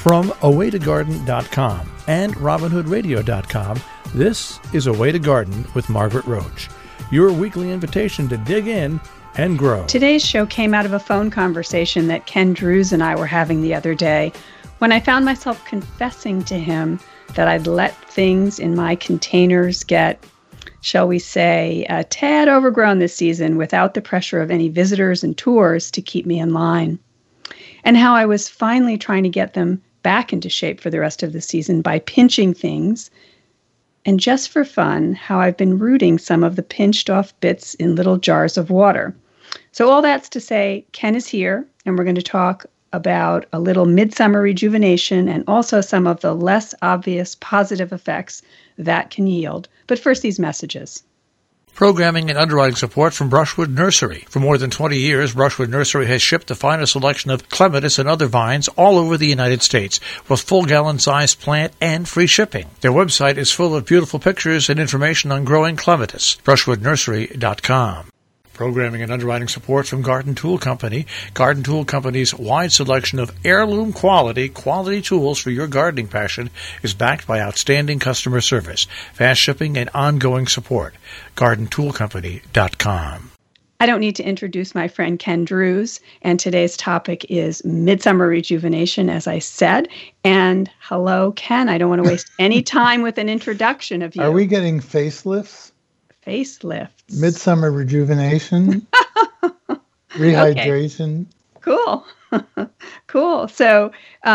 From awaytogarden.com and robinhoodradio.com, this is A Way to Garden with Margaret Roach, your weekly invitation to dig in and grow. Today's show came out of a phone conversation that Ken Drews and I were having the other day when I found myself confessing to him that I'd let things in my containers get, shall we say, a tad overgrown this season without the pressure of any visitors and tours to keep me in line. And how I was finally trying to get them back into shape for the rest of the season by pinching things. And just for fun, how I've been rooting some of the pinched off bits in little jars of water. So all that's to say, Ken is here, and we're going to talk about a little midsummer rejuvenation and also some of the less obvious positive effects that can yield. But first, these messages. Programming and underwriting support from Brushwood Nursery. For more than 20 years, Brushwood Nursery has shipped the finest selection of clematis and other vines all over the United States with full gallon-sized plant and free shipping. Their website is full of beautiful pictures and information on growing clematis. BrushwoodNursery.com. Programming and underwriting support from Garden Tool Company. Garden Tool Company's wide selection of heirloom quality tools for your gardening passion is backed by outstanding customer service, fast shipping, and ongoing support. GardenToolCompany.com. I don't need to introduce my friend Ken Drews, and today's topic is midsummer rejuvenation, as I said. And hello, Ken. I don't want to waste any time with an introduction of you. Are we getting facelifts? Facelifts. Midsummer rejuvenation, rehydration. Okay. Cool. So,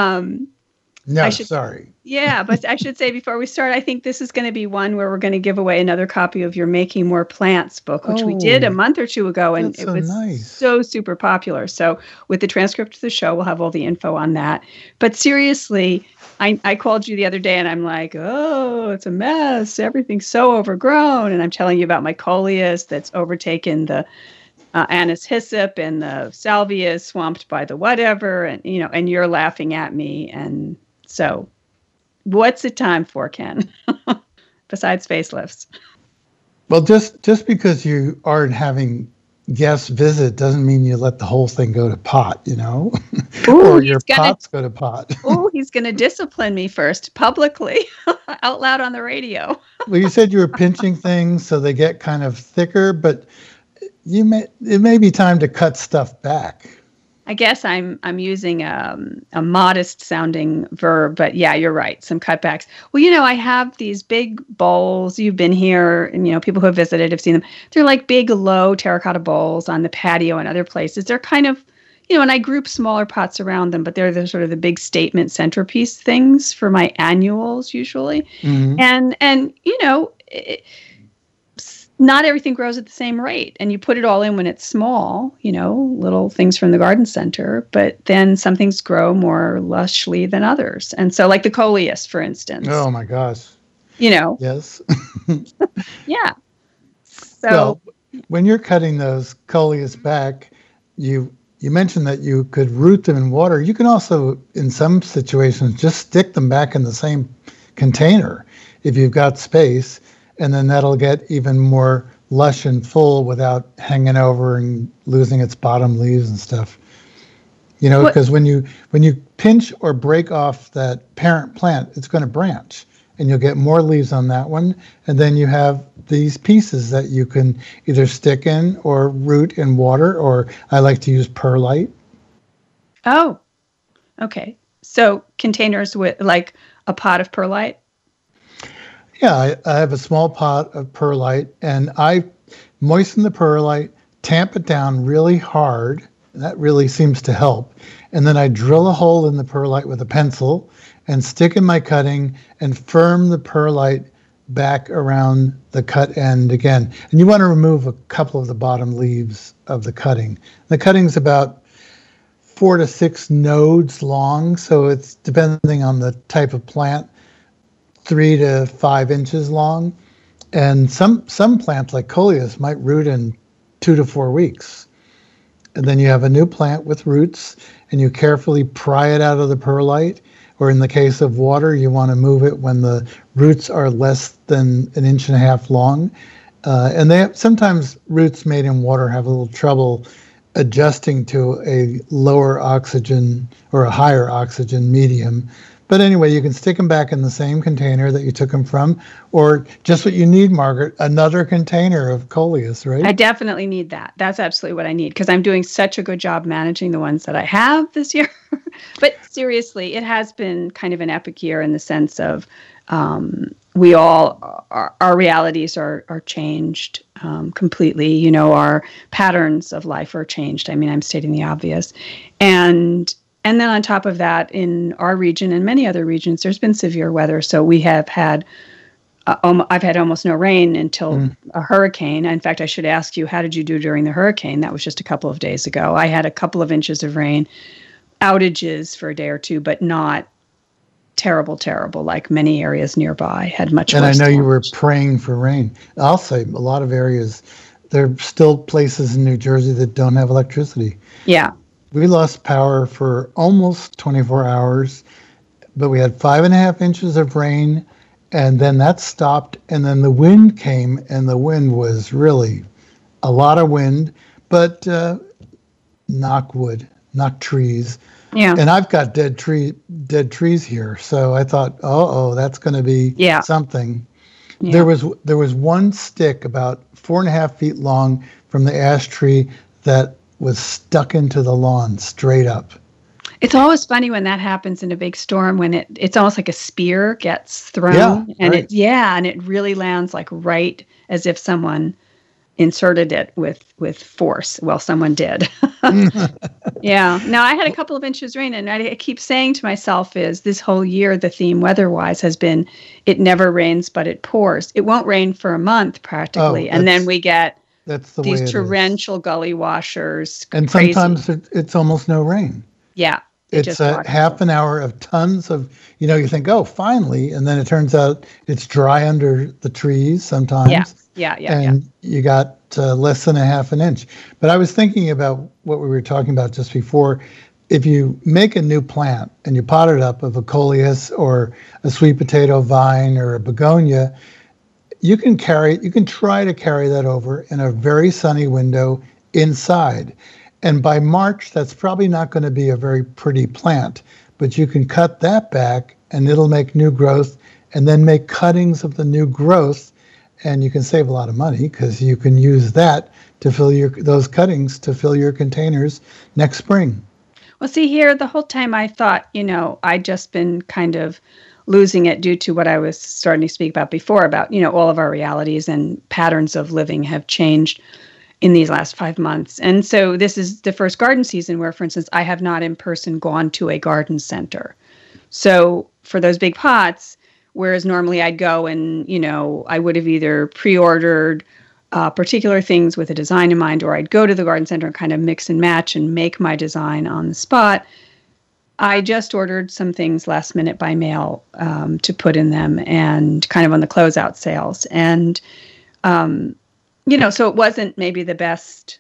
sorry. Yeah, but I should say before we start, I think this is going to be one where we're going to give away another copy of your Making More Plants book, which we did a month or two ago, and it was so super popular. So with the transcript of the show, we'll have all the info on that. But seriously, I called you the other day and I'm like, oh, it's a mess. Everything's so overgrown. And I'm telling you about my coleus that's overtaken the Anise hyssop and the salvia is swamped by the whatever. And, and you're laughing at me. And so what's it time for, Ken? Besides facelifts. Well, just because you aren't having guests visit doesn't mean you let the whole thing go to pot, Ooh, or your pots go to pot. Oh, he's going to discipline me first publicly out loud on the radio. Well, you said you were pinching things so they get kind of thicker, but it may be time to cut stuff back. I guess I'm using a modest sounding verb, but yeah, you're right. Some cutbacks. Well, I have these big bowls. You've been here, and people who have visited have seen them. They're like big, low terracotta bowls on the patio and other places. They're kind of, and I group smaller pots around them, but they're the sort of the big statement centerpiece things for my annuals usually. Mm-hmm. And not everything grows at the same rate, and you put it all in when it's small, little things from the garden center, but then some things grow more lushly than others. And so like the coleus, for instance. Oh my gosh. Yes. Yeah. So well, when you're cutting those coleus back, you mentioned that you could root them in water. You can also, in some situations, just stick them back in the same container if you've got space. And then that'll get even more lush and full without hanging over and losing its bottom leaves and stuff. Because when you pinch or break off that parent plant, it's going to branch, and you'll get more leaves on that one. And then you have these pieces that you can either stick in or root in water, or I like to use perlite. Oh, okay. So containers with like a pot of perlite? Yeah, I have a small pot of perlite, and I moisten the perlite, tamp it down really hard. That really seems to help. And then I drill a hole in the perlite with a pencil and stick in my cutting and firm the perlite back around the cut end again. And you want to remove a couple of the bottom leaves of the cutting. The cutting's about 4 to 6 nodes long, so it's depending on the type of plant. 3 to 5 inches long, and some plants like coleus might root in 2 to 4 weeks. And then you have a new plant with roots, and you carefully pry it out of the perlite, or in the case of water, you want to move it when the roots are less than 1.5 inches long. And sometimes roots made in water have a little trouble adjusting to a lower oxygen or a higher oxygen medium. But anyway, you can stick them back in the same container that you took them from, or just what you need, Margaret, another container of Coleus, right? I definitely need that. That's absolutely what I need because I'm doing such a good job managing the ones that I have this year. But seriously, it has been kind of an epic year in the sense of we all, our realities are changed completely. You know, our patterns of life are changed. I mean, I'm stating the obvious. And then on top of that, in our region and many other regions, there's been severe weather. So we have had, I've had almost no rain until a hurricane. In fact, I should ask you, how did you do during the hurricane? That was just a couple of days ago. I had a couple of inches of rain, outages for a day or two, but not terrible like many areas nearby had much worse. And I know storms. you were praying for rain. I'll say a lot of areas, there are still places in New Jersey that don't have electricity. Yeah. We lost power for almost 24 hours, but we had 5.5 inches of rain, and then that stopped, and then the wind came, and the wind was really a lot of wind, but knock wood, knock trees. Yeah. And I've got dead trees here, so I thought, that's going to be something. Yeah. There was one stick about 4.5 feet long from the ash tree that was stuck into the lawn straight up. It's always funny when that happens in a big storm, when it's almost like a spear gets thrown and it really lands like right as if someone inserted it with force. Well, someone did. Yeah. Now I had a couple of inches rain, and I keep saying to myself is this whole year, the theme weather-wise has been, it never rains, but it pours. It won't rain for a month practically. And then we get these torrential gully washers. And crazy. Sometimes it's almost no rain. Yeah. It's a half an hour of tons of, you think, finally. And then it turns out it's dry under the trees sometimes. Yeah. And you got less than a half an inch. But I was thinking about what we were talking about just before. If you make a new plant and you pot it up of a coleus or a sweet potato vine or a begonia, you can try to carry that over in a very sunny window inside. And by March, that's probably not going to be a very pretty plant, but you can cut that back and it'll make new growth and then make cuttings of the new growth. And you can save a lot of money because you can use that to fill those cuttings to fill your containers next spring. Well, see here, the whole time I thought, I'd just been kind of losing it due to what I was starting to speak about before about, all of our realities and patterns of living have changed in these last 5 months. And so this is the first garden season where, for instance, I have not in person gone to a garden center. So for those big pots, whereas normally I'd go and, I would have either pre-ordered particular things with a design in mind, or I'd go to the garden center and kind of mix and match and make my design on the spot. I just ordered some things last minute by mail to put in them and kind of on the closeout sales. And, so it wasn't maybe the best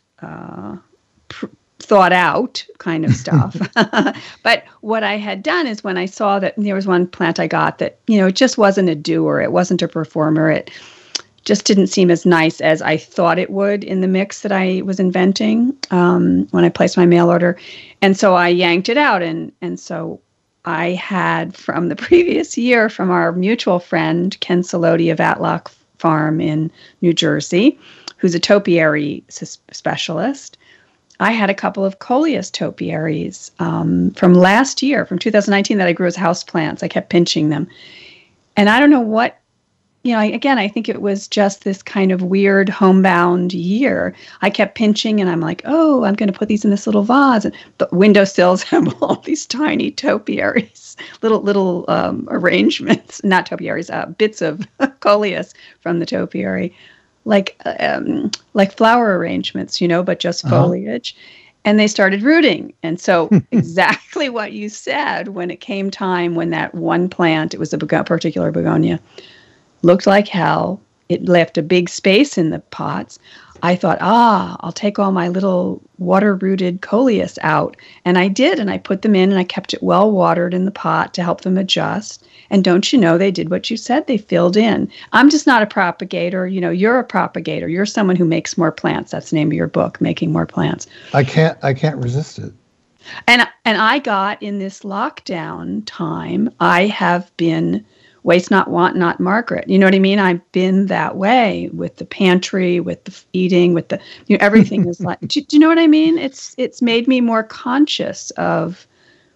thought out kind of stuff. But what I had done is when I saw that there was one plant I got that, it just wasn't a doer. It wasn't a performer. It just didn't seem as nice as I thought it would in the mix that I was inventing when I placed my mail order. And so I yanked it out. And so I had from the previous year from our mutual friend, Ken Saloti of Atlock Farm in New Jersey, who's a topiary specialist. I had a couple of coleus topiaries from last year, from 2019, that I grew as houseplants. I kept pinching them. And I don't know what, I think it was just this kind of weird homebound year. I kept pinching and I'm like, I'm going to put these in this little vase. And the windowsills have all these tiny topiaries, little arrangements, not topiaries, bits of coleus from the topiary. Like flower arrangements, but just foliage. And they started rooting. And so exactly what you said, when it came time, when that one plant, it was a particular begonia, looked like hell. It left a big space in the pots. I thought, I'll take all my little water-rooted coleus out. And I did, and I put them in, and I kept it well watered in the pot to help them adjust. And don't you know, they did what you said. They filled in. I'm just not a propagator. You know, you're a propagator. You're someone who makes more plants. That's the name of your book, Making More Plants. I can't resist it. And I got, in this lockdown time, I have been waste not, want not, Margaret. You know what I mean? I've been that way with the pantry, with the eating, with the, you know, everything is like, do you know what I mean? It's made me more conscious of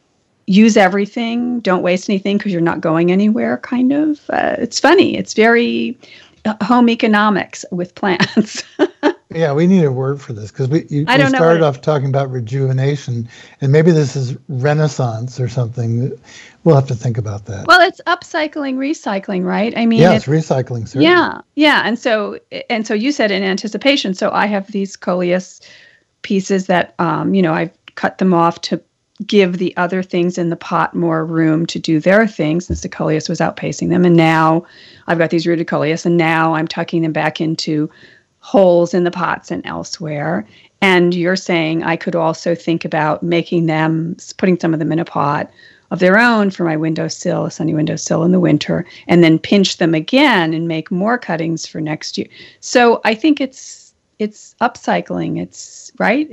use everything, don't waste anything because you're not going anywhere, kind of. It's funny. It's very home economics with plants. Yeah, we need a word for this because we started off talking about rejuvenation, and maybe this is renaissance or something. We'll have to think about that. Well, it's upcycling, recycling, right? I mean, yes, recycling. Certainly. Yeah, and so you said in anticipation. So I have these coleus pieces that I've cut them off to give the other things in the pot more room to do their things, since the coleus was outpacing them. And now I've got these rooted coleus, and now I'm tucking them back into holes in the pots and elsewhere. And you're saying I could also think about putting some of them in a pot of their own for my windowsill, a sunny windowsill in the winter, and then pinch them again and make more cuttings for next year. So I think it's upcycling. It's right.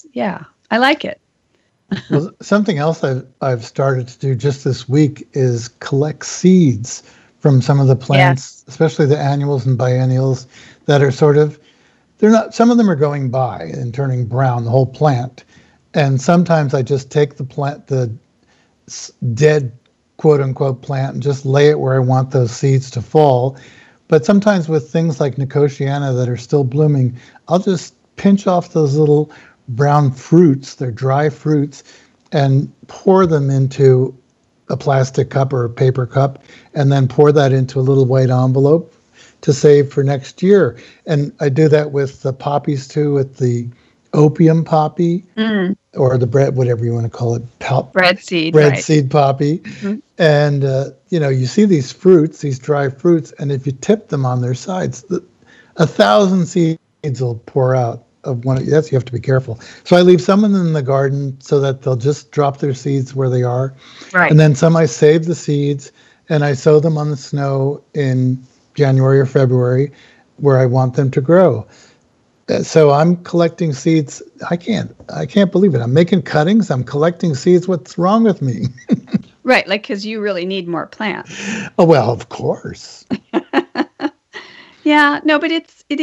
I like it. Well, something else I've started to do just this week is collect seeds from some of the plants, especially the annuals and biennials that are some of them are going by and turning brown, the whole plant. And sometimes I just take the dead quote unquote plant and just lay it where I want those seeds to fall. But sometimes with things like Nicotiana that are still blooming, I'll just pinch off those little brown fruits, they're dry fruits, and pour them into a plastic cup or a paper cup, and then pour that into a little white envelope to save for next year. And I do that with the poppies too, with the opium poppy or the bread, whatever you want to call it, bread seed poppy. Mm-hmm. And you see these fruits, these dry fruits, and if you tip them on their sides, 1,000 seeds will pour out of one. Yes, you have to be careful. So I leave some of them in the garden so that they'll just drop their seeds where they are. Right. And then some I save the seeds and I sow them on the snow in January or February where I want them to grow. So I'm collecting seeds. I can't believe it. I'm making cuttings. I'm collecting seeds. What's wrong with me? Right. Like, because you really need more plants. Oh, well, of course. Yeah, no, but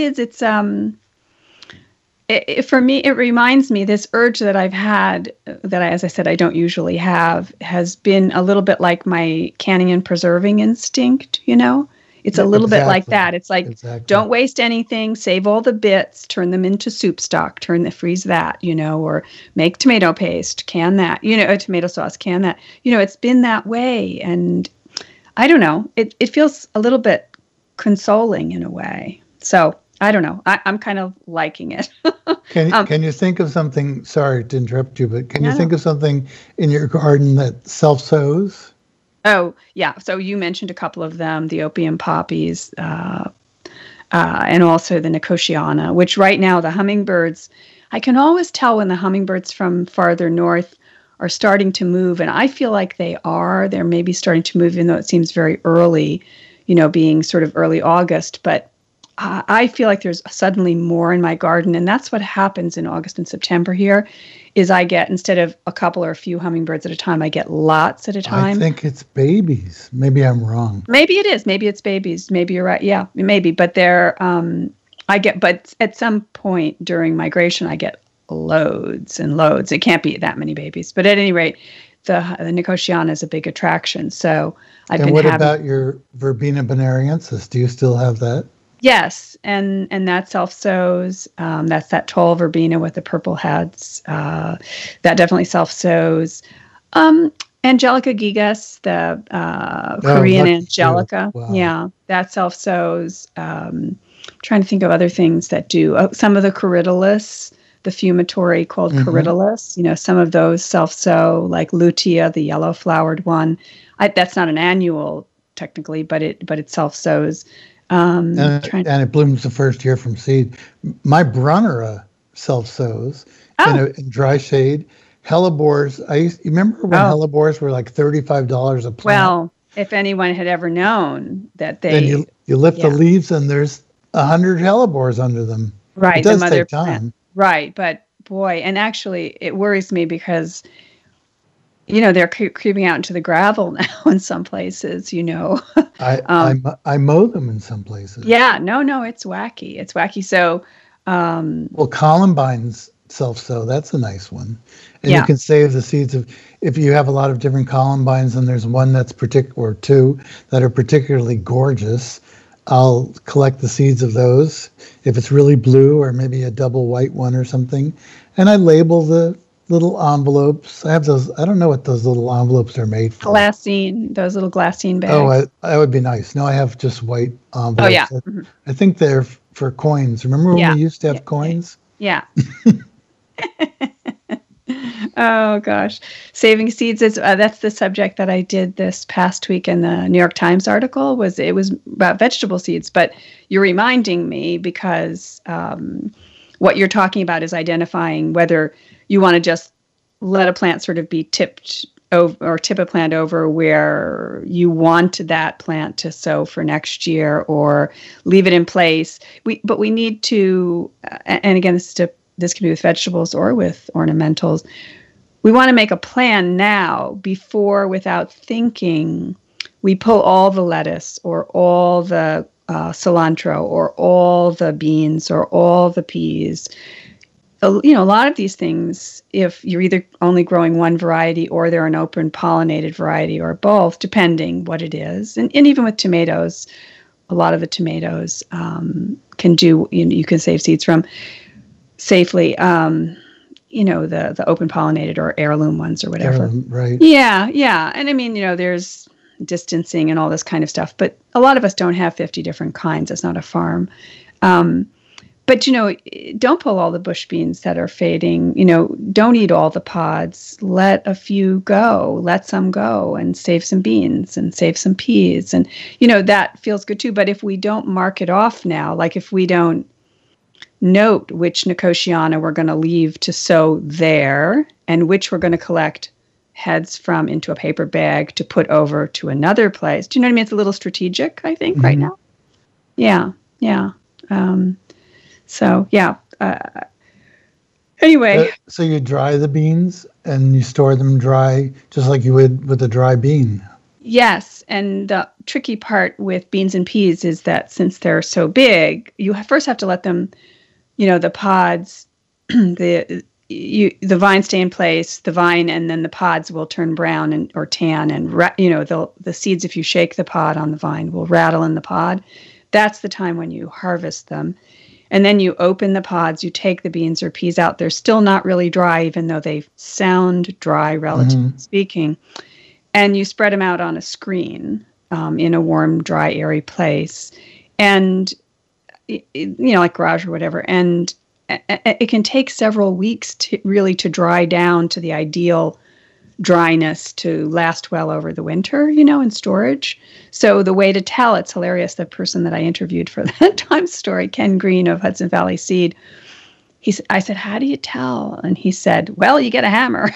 for me, it reminds me, this urge that I've had, as I said, I don't usually have, has been a little bit like my canning and preserving instinct, It's a little bit like that. It's like, don't waste anything, save all the bits, turn them into soup stock, freeze that, or make tomato paste, can that, tomato sauce, can that. It's been that way. And I don't know, it feels a little bit consoling in a way. So I don't know. I'm kind of liking it. Can you think of something? Sorry to interrupt you, but can you think of something in your garden that self-sows? Oh, yeah. So you mentioned a couple of them, the opium poppies, and also the Nicotiana, which right now the hummingbirds, I can always tell when the hummingbirds from farther north are starting to move. And I feel like they're maybe starting to move, even though it seems very early, being sort of early August. But I feel like there's suddenly more in my garden. And that's what happens in August and September here, is I get, instead of a couple or a few hummingbirds at a time, I get lots at a time. I think it's babies. Maybe I'm wrong. Maybe it is. Maybe it's babies. Maybe you're right. Yeah, maybe. But but at some point during migration, I get loads and loads. It can't be that many babies. But at any rate, the Nicotiana is a big attraction. So And what about your Verbena bonariensis? Do you still have that? Yes, and that self-sows. That's that tall verbena with the purple heads. That definitely self-sows. Angelica gigas, the Korean Angelica. Wow. Yeah, that self-sows. Trying to think of other things that do. Some of the Corydalus, the fumitory called Corydalus. Some of those self-sow, like Lutea, the yellow-flowered one. That's not an annual technically, but it self-sows. And it blooms the first year from seed. My Brunnera self-sows in dry shade. Hellebores, you remember when hellebores were like $35 a plant? Well, if anyone had ever known that then you lift the leaves and there's 100 hellebores under them. Right. It does take time. Plant. Right. But boy, and actually it worries me because, they're creeping out into the gravel now in some places, I mow them in some places. Yeah. No, it's wacky. It's wacky. So, well, columbines self-sow, that's a nice one. And you can save the seeds if you have a lot of different columbines and there's one that's or two that are particularly gorgeous, I'll collect the seeds of those if it's really blue or maybe a double white one or something. And I label the little envelopes. I have those. I don't know what those little envelopes are made for. Those little glassine bags. Oh, that would be nice. No, I have just white envelopes. Oh, yeah. I think they're for coins. Remember when we used to have coins? Yeah. Oh gosh, saving seeds is that's the subject that I did this past week in the New York Times article. It was about vegetable seeds, but you're reminding me because what you're talking about is identifying whether you want to just let a plant sort of be tipped over or tip a plant over where you want that plant to sow for next year, or leave it in place. But we need to, and again, this can be with vegetables or with ornamentals. We want to make a plan now before, without thinking, we pull all the lettuce or all the cilantro or all the beans or all the peas. A lot of these things, if you're either only growing one variety or they're an open pollinated variety or both, depending what it is. And even with tomatoes, a lot of the tomatoes can do, you can save seeds from safely. The open pollinated or heirloom ones or whatever. Right. Yeah. And I mean, there's distancing and all this kind of stuff, but a lot of us don't have 50 different kinds. It's not a farm. But, don't pull all the bush beans that are fading. Don't eat all the pods. Let a few go. Let some go and save some beans and save some peas. And, that feels good too. But if we don't mark it off now, like if we don't note which Nicotiana we're going to leave to sow there and which we're going to collect heads from into a paper bag to put over to another place. Do you know what I mean? It's a little strategic, I think, right now. Yeah. Anyway. So you dry the beans and you store them dry just like you would with a dry bean. Yes. And the tricky part with beans and peas is that since they're so big, you first have to let them, the pods, the vine stay in place, the vine, and then the pods will turn brown or tan, and the seeds, if you shake the pod on the vine, will rattle in the pod. That's the time when you harvest them, and then you open the pods. You take the beans or peas out. They're still not really dry, even though they sound dry, relatively speaking, and you spread them out on a screen in a warm, dry, airy place, and like garage or whatever, and it can take several weeks to dry down to the ideal dryness to last well over the winter, in storage. So the way to tell, it's hilarious. The person that I interviewed for that Times story, Ken Green of Hudson Valley Seed, I said, how do you tell? And he said, well, you get a hammer.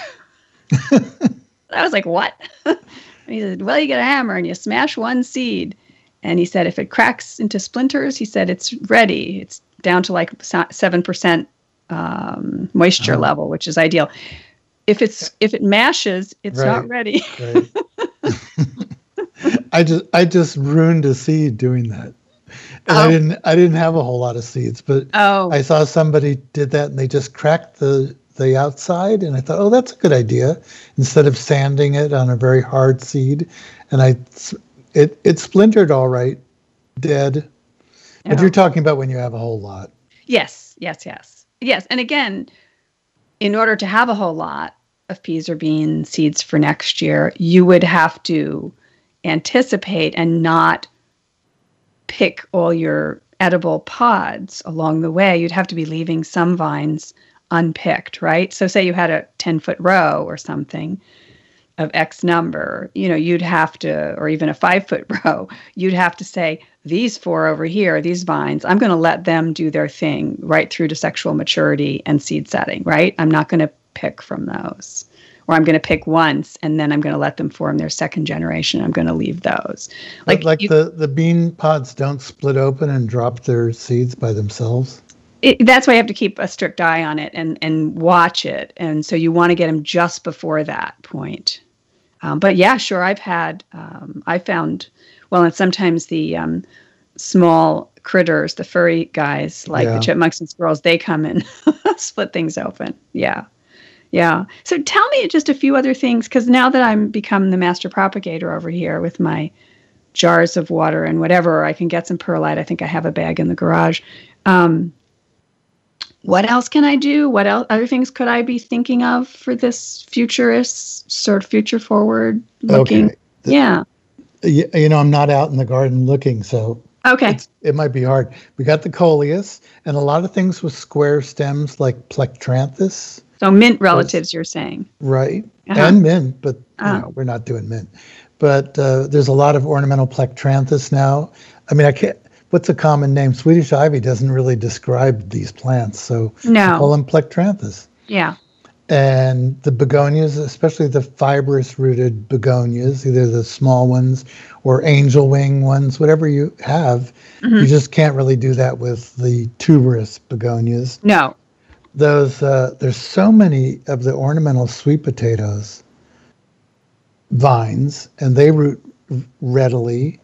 I was like, what? And he said, well, you get a hammer and you smash one seed. And he said, if it cracks into splinters, he said, it's ready. It's down to like 7% moisture level, which is ideal. If it mashes, it's not ready. Right. I just ruined a seed doing that. And I didn't have a whole lot of seeds, but I saw somebody did that and they just cracked the outside, and I thought, that's a good idea. Instead of sanding it on a very hard seed, and it splintered all right, dead. But you're talking about when you have a whole lot. Yes. And again, in order to have a whole lot of peas or bean seeds for next year, you would have to anticipate and not pick all your edible pods along the way. You'd have to be leaving some vines unpicked, right? So say you had a 10-foot row or something. of X number, you'd have to, or even a 5-foot row, you'd have to say, these 4 over here, these vines, I'm going to let them do their thing right through to sexual maturity and seed setting, right? I'm not going to pick from those. Or I'm going to pick once and then I'm going to let them form their second generation. I'm going to leave those. The bean pods don't split open and drop their seeds by themselves? That's why you have to keep a strict eye on it and watch it. And so you want to get them just before that point. But yeah, sure, I found, and sometimes the small critters, the furry guys, like the chipmunks and squirrels, they come and split things open. Yeah. Yeah. So tell me just a few other things, because now that I'm become the master propagator over here with my jars of water and whatever, I can get some perlite. I think I have a bag in the garage. What else can I do? What else? Other things could I be thinking of for this futurist, sort of future forward looking? Okay. I'm not out in the garden looking, so it might be hard. We got the coleus and a lot of things with square stems like plectranthus. So mint relatives, you're saying. Right. And mint, but we're not doing mint. But there's a lot of ornamental plectranthus now. I mean, what's a common name? Swedish ivy doesn't really describe these plants, so I call them plectranthus. Yeah. And the begonias, especially the fibrous-rooted begonias, either the small ones or angel wing ones, whatever you have, you just can't really do that with the tuberous begonias. No. Those there's so many of the ornamental sweet potatoes vines, and they root readily.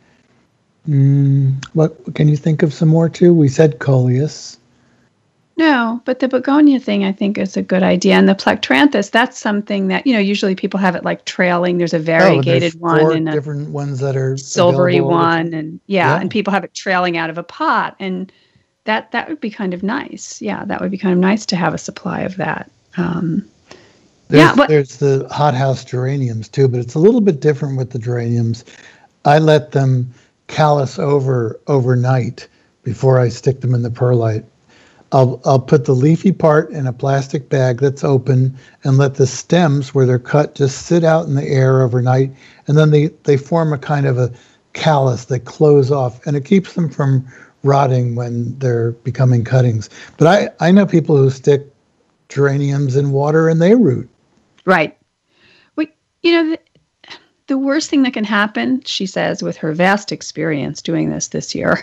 What can you think of some more too? We said coleus. No, but the begonia thing I think is a good idea, and the plectranthus, that's something that usually people have it like trailing. There's a variegated one and different ones that are silvery one, and and people have it trailing out of a pot, and that would be kind of nice. Yeah, that would be kind of nice to have a supply of that. There's the hothouse geraniums too, but it's a little bit different with the geraniums. I let them callus overnight before I stick them in the perlite. I'll put the leafy part in a plastic bag that's open and let the stems where they're cut just sit out in the air overnight, and then they form a kind of a callus that close off, and it keeps them from rotting when they're becoming cuttings. But I know people who stick geraniums in water and they root. Right. Well, the worst thing that can happen, she says, with her vast experience doing this year,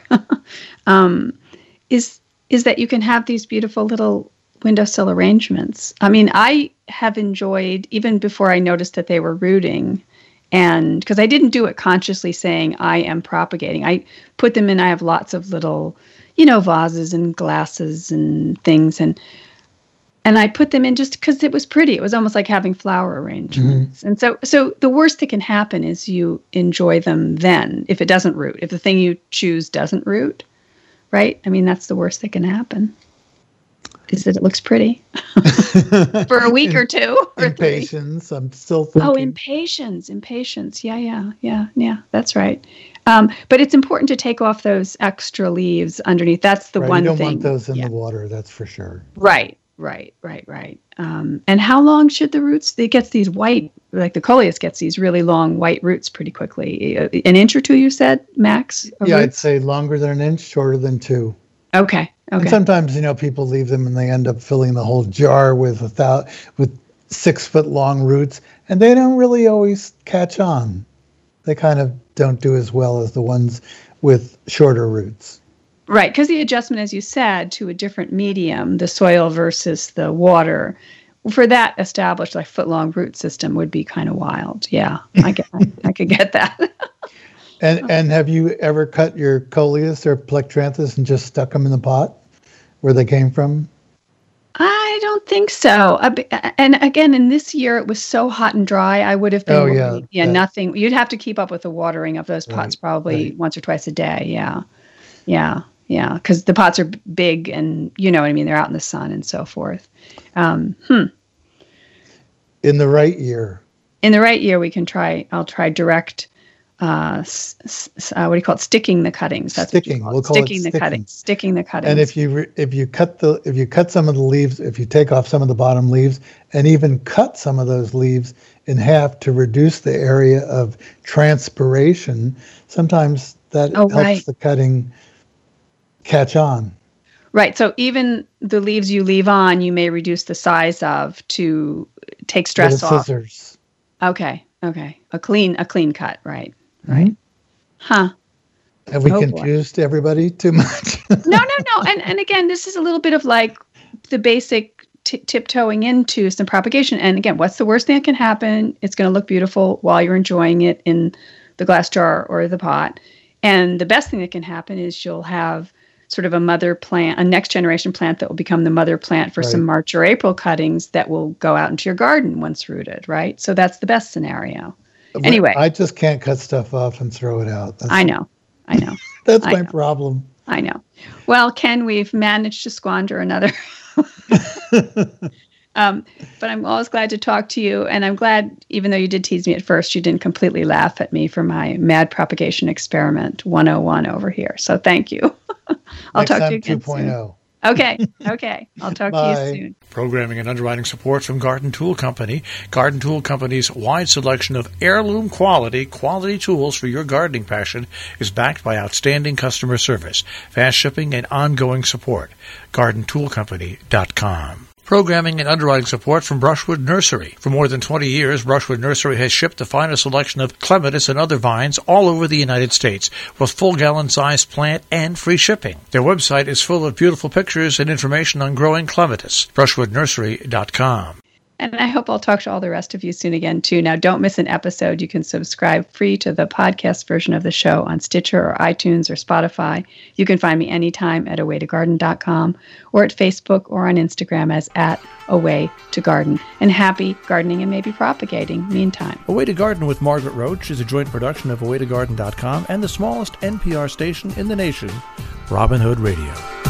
is that you can have these beautiful little windowsill arrangements. I mean, I have enjoyed, even before I noticed that they were rooting, and because I didn't do it consciously saying I am propagating. I put them in, I have lots of little, vases and glasses and things. And I put them in just because it was pretty. It was almost like having flower arrangements. And so the worst that can happen is you enjoy them then if it doesn't root, if the thing you choose doesn't root, right? I mean, that's the worst that can happen. Is that it looks pretty for a week or two or impatience. 3. I'm still thinking. Oh, impatience. Yeah. That's right. But it's important to take off those extra leaves underneath. That's the one thing. You don't want those in the water, that's for sure. Right. And how long should the roots? It gets these white, like the coleus gets these really long white roots pretty quickly. An inch or two, you said, max? Yeah, I'd say longer than an inch, shorter than 2. Okay. And sometimes, people leave them and they end up filling the whole jar with 6-foot long roots, and they don't really always catch on. They kind of don't do as well as the ones with shorter roots. Right, because the adjustment, as you said, to a different medium, the soil versus the water, for that established like foot-long root system would be kind of wild. Yeah, I could get that. And have you ever cut your coleus or plectranthus and just stuck them in the pot where they came from? I don't think so. And again, in this year, it was so hot and dry. I would have been nothing. You'd have to keep up with the watering of those pots probably once or twice a day. Yeah. Because the pots are big and, you know what I mean? They're out in the sun and so forth. In the right year. In the right year, we can try. I'll try direct what do you call it? Sticking the cuttings. That's sticking. We'll call sticking it the cuttings. Sticking the cuttings. And if you cut some of the leaves, if you take off some of the bottom leaves, and even cut some of those leaves in half to reduce the area of transpiration, sometimes that helps the cutting catch on. Right. So even the leaves you leave on, you may reduce the size of to take stress off. Scissors. Okay. A clean cut. Right. Right. Huh. Have we confused everybody too much? No. And again, this is a little bit of like the basic tiptoeing into some propagation. And again, what's the worst thing that can happen? It's going to look beautiful while you're enjoying it in the glass jar or the pot. And the best thing that can happen is you'll have sort of a mother plant, a next generation plant that will become the mother plant for some March or April cuttings that will go out into your garden once rooted, right? So that's the best scenario. But anyway. I just can't cut stuff off and throw it out. I know. That's my problem. I know. Well, Ken, we've managed to squander another. But I'm always glad to talk to you. And I'm glad, even though you did tease me at first, you didn't completely laugh at me for my mad propagation experiment 101 over here. So thank you. I'll talk to you again 2.0. Soon. Okay. I'll talk to you soon. Programming and underwriting support from Garden Tool Company. Garden Tool Company's wide selection of heirloom quality tools for your gardening passion is backed by outstanding customer service, fast shipping, and ongoing support. GardenToolCompany.com. Programming and underwriting support from Brushwood Nursery. For more than 20 years, Brushwood Nursery has shipped the finest selection of clematis and other vines all over the United States with full gallon-sized plant and free shipping. Their website is full of beautiful pictures and information on growing clematis. BrushwoodNursery.com. And I hope I'll talk to all the rest of you soon again, too. Now, don't miss an episode. You can subscribe free to the podcast version of the show on Stitcher or iTunes or Spotify. You can find me anytime at awaytogarden.com or at Facebook or on Instagram as @awaytogarden. And happy gardening and maybe propagating meantime. Away to Garden with Margaret Roach is a joint production of awaytogarden.com and the smallest NPR station in the nation, Robin Hood Radio.